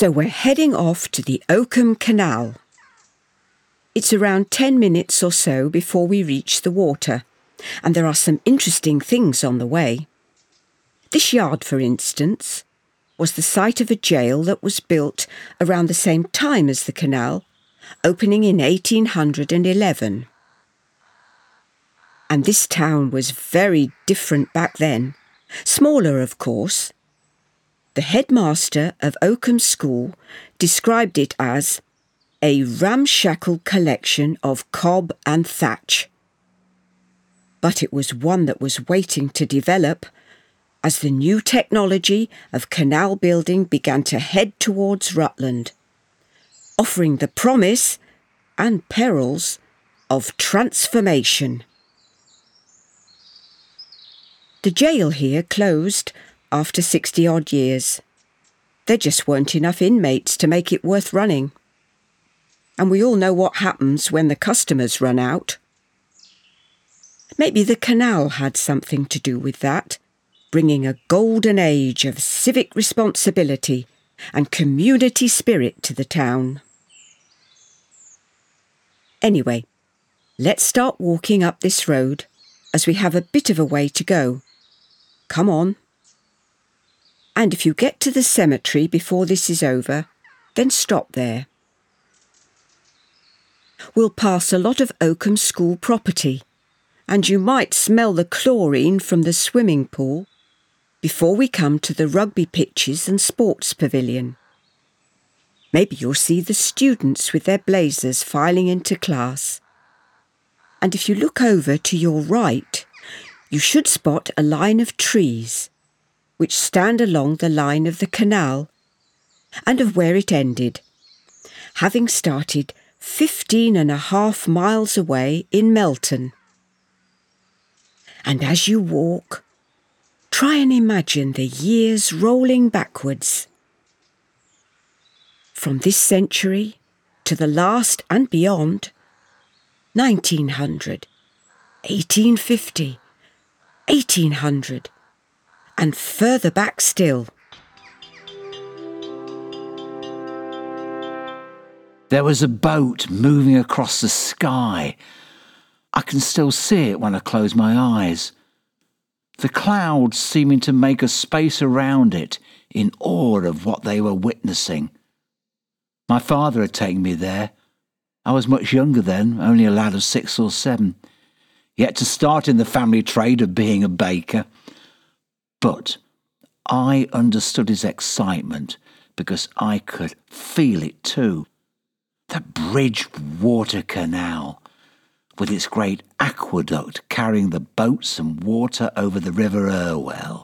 So we're heading off to the Oakham Canal. It's around 10 minutes or so before we reach the water, and there are some interesting things on the way. This yard, for instance, was the site of a jail that was built around the same time as the canal, opening in 1811. And this town was very different back then, smaller of course. The headmaster of Oakham School described it as a ramshackle collection of cob and thatch. But it was one that was waiting to develop as the new technology of canal building began to head towards Rutland, offering the promise and perils of transformation. The jail here closed after 60-odd years. There just weren't enough inmates to make it worth running. And we all know what happens when the customers run out. Maybe the canal had something to do with that, bringing a golden age of civic responsibility and community spirit to the town. Anyway, let's start walking up this road as we have a bit of a way to go. Come on. And if you get to the cemetery before this is over, then stop there. We'll pass a lot of Oakham School property, and you might smell the chlorine from the swimming pool before we come to the rugby pitches and sports pavilion. Maybe you'll see the students with their blazers filing into class. And if you look over to your right, you should spot a line of trees which stand along the line of the canal and of where it ended, having started 15.5 miles away in Melton. And as you walk, try and imagine the years rolling backwards. From this century to the last and beyond, 1900, 1850, 1800, and further back still. There was a boat moving across the sky. I can still see it when I close my eyes. The clouds seeming to make a space around it in awe of what they were witnessing. My father had taken me there. I was much younger then, only a lad of 6 or 7, yet to start in the family trade of being a baker. But I understood his excitement because I could feel it too. The Bridgewater Canal, with its great aqueduct carrying the boats and water over the River Irwell.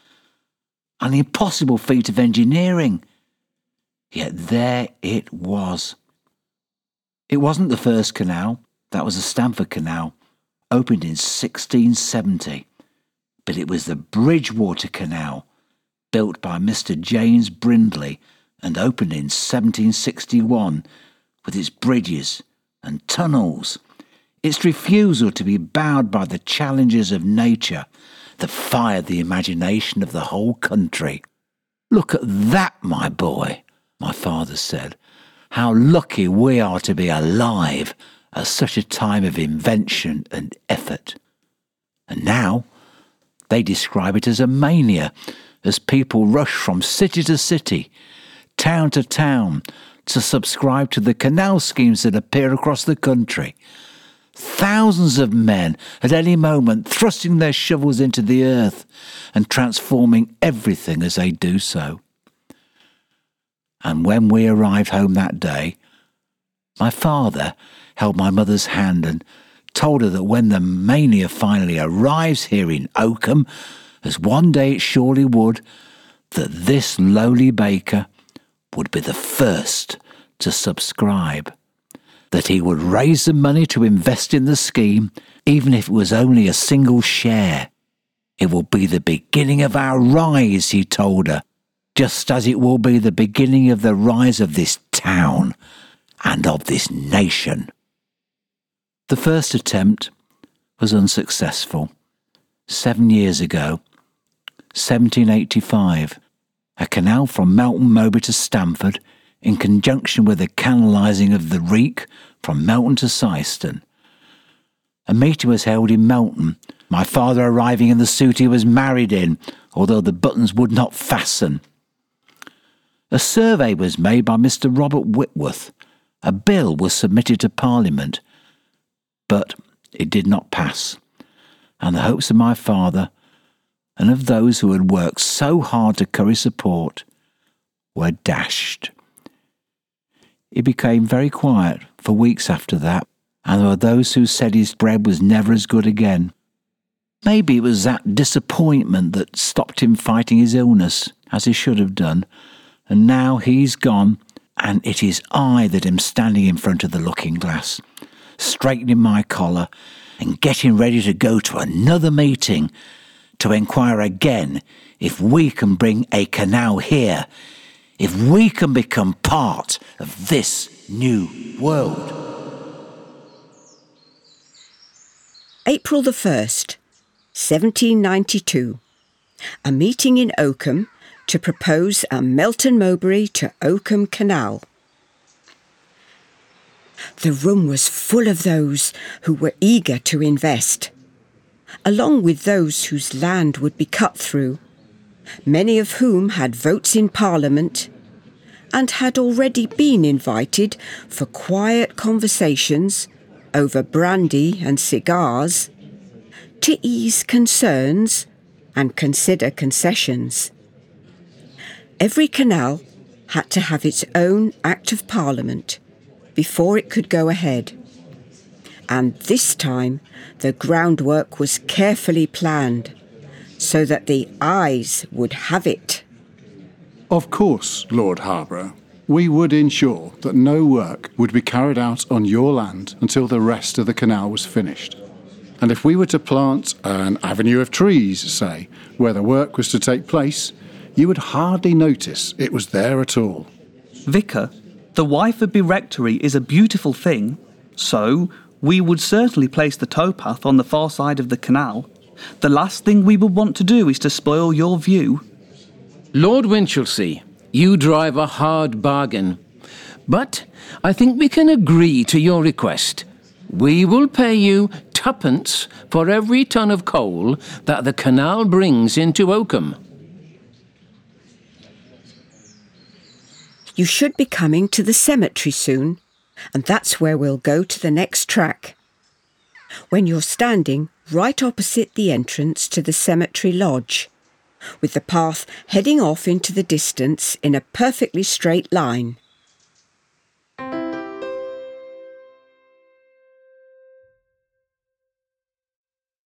An impossible feat of engineering. Yet there it was. It wasn't the first canal, that was the Stamford Canal, opened in 1670. But it was the Bridgewater Canal, built by Mr. James Brindley and opened in 1761, with its bridges and tunnels, its refusal to be bowed by the challenges of nature that fired the imagination of the whole country. "Look at that, my boy," my father said. "How lucky we are to be alive at such a time of invention and effort." And now they describe it as a mania, as people rush from city to city, town to town, to subscribe to the canal schemes that appear across the country. Thousands of men at any moment thrusting their shovels into the earth and transforming everything as they do so. And when we arrived home that day, my father held my mother's hand and told her that when the mania finally arrives here in Oakham, as one day it surely would, that this lowly baker would be the first to subscribe, that he would raise the money to invest in the scheme, even if it was only a single share. It will be the beginning of our rise, he told her, just as it will be the beginning of the rise of this town and of this nation. The first attempt was unsuccessful. 7 years ago, 1785, a canal from Melton Mowbray to Stamford, in conjunction with the canalising of the Reek from Melton to Syston. A meeting was held in Melton, my father arriving in the suit he was married in, although the buttons would not fasten. A survey was made by Mr. Robert Whitworth. A bill was submitted to Parliament, but it did not pass, and the hopes of my father, and of those who had worked so hard to curry support, were dashed. It became very quiet for weeks after that, and there were those who said his bread was never as good again. Maybe it was that disappointment that stopped him fighting his illness, as he should have done, and now he's gone, and it is I that am standing in front of the looking-glass, straightening my collar and getting ready to go to another meeting to enquire again if we can bring a canal here, if we can become part of this new world. April the 1st, 1792. A meeting in Oakham to propose a Melton Mowbray to Oakham Canal. The room was full of those who were eager to invest, along with those whose land would be cut through, many of whom had votes in Parliament and had already been invited for quiet conversations over brandy and cigars to ease concerns and consider concessions. Every canal had to have its own Act of Parliament before it could go ahead. And this time the groundwork was carefully planned so that the eyes would have it. Of course, Lord Harborough, we would ensure that no work would be carried out on your land until the rest of the canal was finished. And if we were to plant an avenue of trees, say, where the work was to take place, you would hardly notice it was there at all. Vicar, the Wyfordby Rectory is a beautiful thing, so we would certainly place the towpath on the far side of the canal. The last thing we would want to do is to spoil your view. Lord Winchelsea, you drive a hard bargain, but I think we can agree to your request. We will pay you 2d for every ton of coal that the canal brings into Oakham. You should be coming to the cemetery soon, and that's where we'll go to the next track. When you're standing right opposite the entrance to the cemetery lodge, with the path heading off into the distance in a perfectly straight line.